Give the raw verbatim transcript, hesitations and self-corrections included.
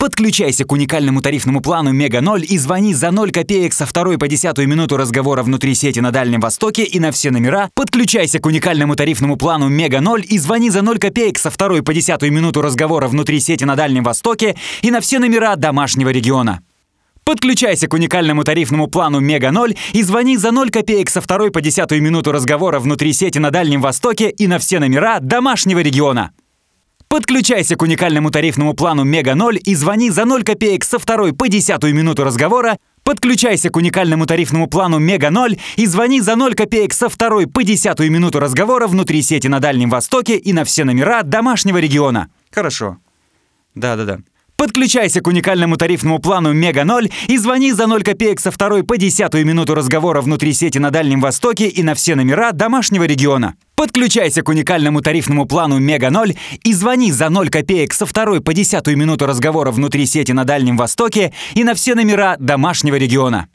Подключайся к уникальному тарифному плану Мега ноль и звони за ноль копеек со второй по десятую минуту разговора внутри сети на Дальнем Востоке и на все номера. Подключайся к уникальному тарифному плану Мега ноль и звони за ноль копеек со второй по десятую минуту разговора внутри сети на Дальнем Востоке и на все номера домашнего региона. Подключайся к уникальному тарифному плану Мега ноль и звони за ноль копеек со второй по десятую минуту разговора внутри сети на Дальнем Востоке и на все номера домашнего региона. Подключайся к уникальному тарифному плану Мега ноль и звони за ноль копеек со второй по десятую минуту разговора. Подключайся к уникальному тарифному плану Мега ноль и звони за ноль копеек со второй по десятую минуту разговора внутри сети на Дальнем Востоке и на все номера домашнего региона. Хорошо. Да-да-да. Подключайся к уникальному тарифному плану Мега ноль и звони за ноль копеек со второй по десятую минуту разговора внутри сети на Дальнем Востоке и на все номера домашнего региона. Подключайся к уникальному тарифному плану Мега ноль и звони за ноль копеек со второй по десятую минуту разговора внутри сети на Дальнем Востоке и на все номера домашнего региона.